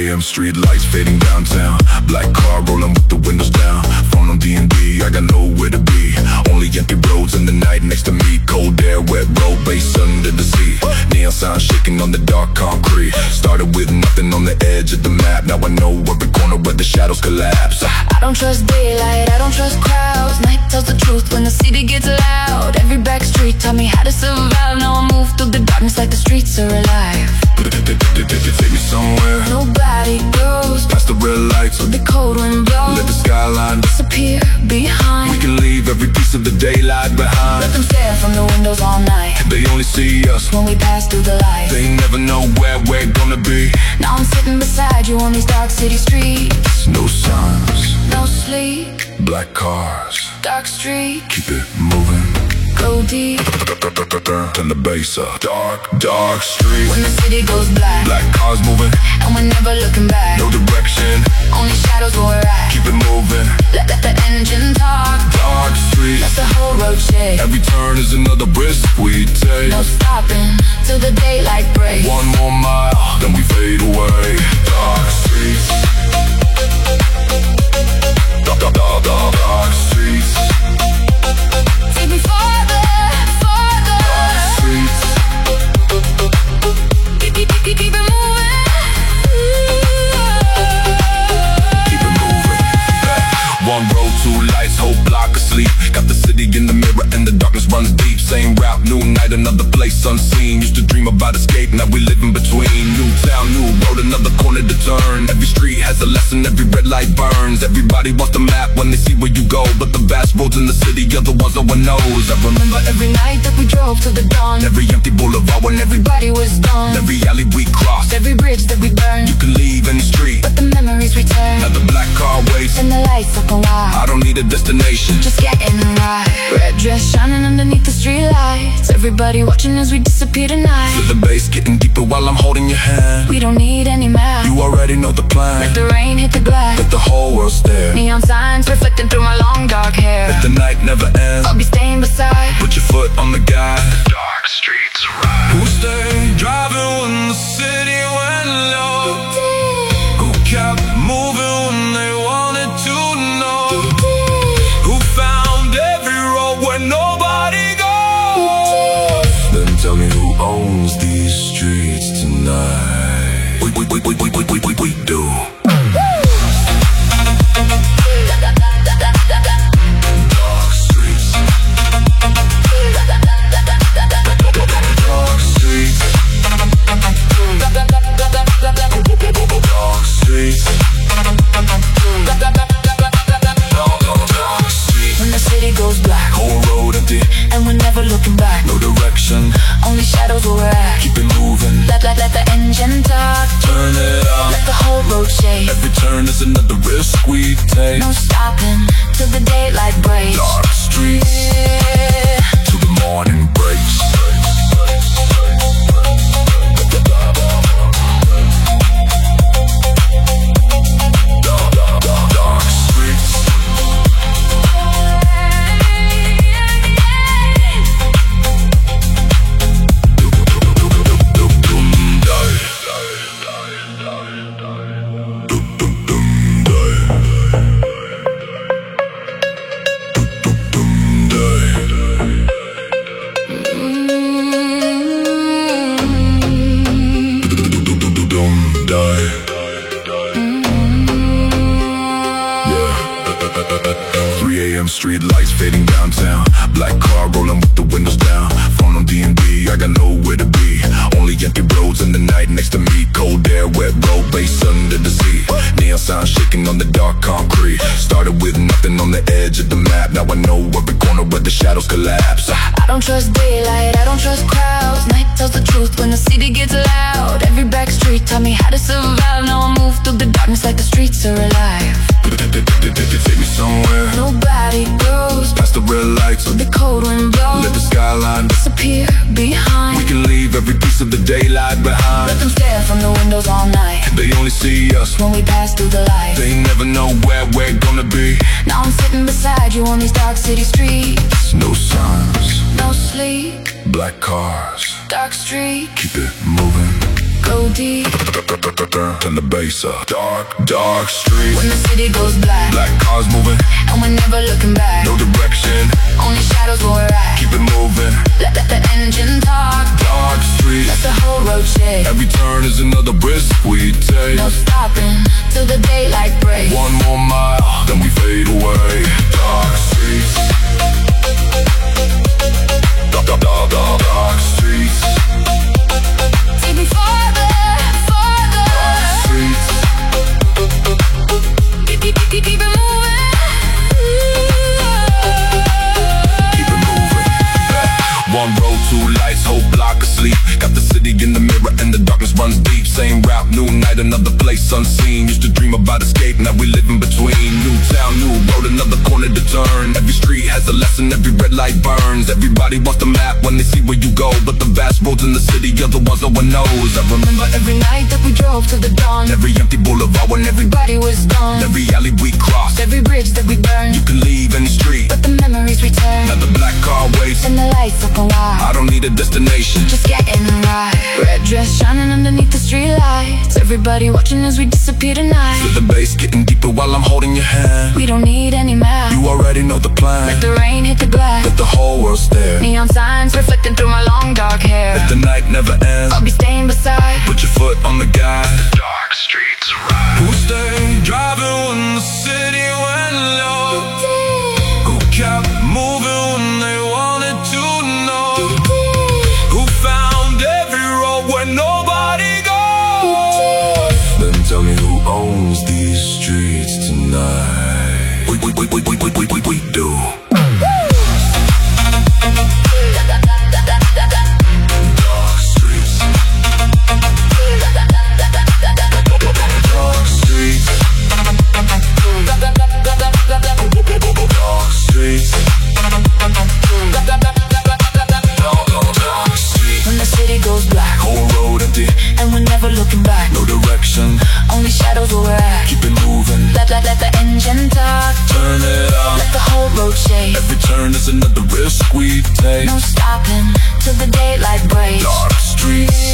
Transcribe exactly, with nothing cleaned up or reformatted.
three A M street lights fading downtown. Black car rolling with the windows down. Phone on D and D, I got nowhere to be. Only empty roads in the night next to me. Cold air, wet road, base under the sea. Neon signs shaking on the dark concrete. Started with nothing on the edge of the map. Now I know every corner where the shadows collapse. I don't trust daylight, I don't trust crowds. Night tells the truth when the city gets loud. Every back street taught me how to survive. Now I move through the darkness like the streets are alive. Take me somewhere Nobody goes past the red lights. with the cold wind blows. Let the skyline disappear behind. We can leave every piece of the daylight behind. Let them stare from the windows all night. They only see us when we pass through the light. They never know where we're gonna be. Now I'm sitting beside you on these dark city streets. No signs, no sleep. Black cars, dark street. Keep it moving. Go deep. Turn the bass up. Dark, dark street. When the city goes black. Black cars moving. And we're never looking back. No direction. Only shadows where we're at. Keep it moving. Let, let the engine talk. Dark street. Let the whole road shake. Every turn is another risk we take. No stopping till the daylight breaks. One more mile, then we fade away. Dark streets. Dark, dark, dark, dark, dark streets. Take me farther, farther. Dark streets. Keep, keep, keep, keep it moving. Keep it moving. One road, two lights, whole block asleep. Got the city in the mirror and the darkness runs deep. Same route, new night, another place unseen. Used to dream about escape, now we live in between. New town, new road, another corner to turn. Every street has a lesson, every red light burns. Everybody wants the map when they see where you go. But the vast roads in the city are the ones no one knows. I remember every night that we drove to the dawn. Every empty boulevard when everybody was gone. Every alley we crossed, every bridge that we burned. You can leave any street, but the memories return. Now the black car waits, and the lights up a while. I don't need a destination, just getting right. Red dress shining underneath the street lights. Everybody watching as we disappear tonight. Feel the bass getting deeper while I'm holding your hand. We don't need any map, you already know the plan. Let the rain hit the glass, let the whole world stare. Neon signs reflecting through my long dark hair. Let the night never end, I'll be staying beside. Put your foot on the gas. Dark streets ride. Who stayed driving when the city went low? Who kept moving when they wanted to know? Who found every road where nobody goes? Then tell me who owns these streets tonight. We, we, we, we, we, we, we, we do. When the city goes black, whole road empty, and we're never looking back. No direction, only shadows where we're at. Keep it moving. Let, let, let the engine talk. Turn it up. Let the whole road shake. Every turn is another risk we take. No stopping till the daylight breaks. Dark streets, yeah, till the morning breaks. three A M street lights fading downtown. Black car rolling with the windows down. Phone on D and D, I got nowhere to be. Only empty roads in the night next to me. Cold air, wet road, base under the sea. Neon signs shaking on the dark concrete. Started with nothing on the edge of the map. Now I know every corner where the shadows collapse. I don't trust daylight, I don't trust crowds. Night tells the truth when the city gets loud. Every back street taught me how to survive. Now I move through the darkness like the streets are alive. Take me somewhere nobody goes past the red lights. The cold wind blows. Let the skyline disappear behind. We can leave every piece of the daylight behind. Let them stare from the windows all night. They only see us when we pass through the light. They never know where we're gonna be. Now I'm sitting beside you on these dark city streets. No signs, no sleep. Black cars, dark street. Keep it moving. go deep. Turn the bass up. Dark, dark streets. When the city goes black, Black cars moving, and we're never looking back. no direction. Only shadows where we're at. Keep it moving. Let, let the engine talk. Dark streets. Let the whole road shake. Every turn is another risk we take. No stopping till the daylight breaks. One more mile, then we fade away. Dark streets. Dark, dark, dark, dark, dark streets. Take me farther, farther. Dark streets. Keep, keep, keep, keep it moving. Keep it moving. One road, two lights, whole block asleep. Got the city in the mirror and the darkness runs deep. Same route, new night, another place unseen. Used to dream about escape, now we live in between. New town, new road, another corner to turn. Every street has a lesson, every red light burns. Everybody wants the map when they see where you go, but the vast roads in the city are the ones no one knows. I remember Every night that we drove to the dawn, every empty boulevard when every everybody was gone. every alley we crossed. Every bridge that we burned, You can leave any street, but the memories return. now the black car waits. And the lights up and wide, I don't need a destination. just getting right. Red dress shining underneath the street lights. Everybody watching as we disappear tonight. Feel the bass getting deeper while I'm holding your hand. We don't need any map. You already know the plan. Let the rain hit the glass. Let the whole world stare. Neon signs reflecting through my long dark hair. If the night never ends, I'll be staying beside. put your foot on the gas. Dark streets ride. Who stay driving when the city went low? Who kept moving when they wanted to know? Who found every road where nobody goes? Then tell me who owns these streets tonight? We, we, we, we, we, we, we, we, we do. Dark streets. Dark streets. Dark streets. Dark streets. When the city goes black, Whole road empty, and we're never looking back. no direction. Only shadows where we're at. Keep it moving, Let, let, let the engine talk. turn it up. Let the whole road shake. Every turn is another risk we take. No stopping till the daylight breaks. Dark streets.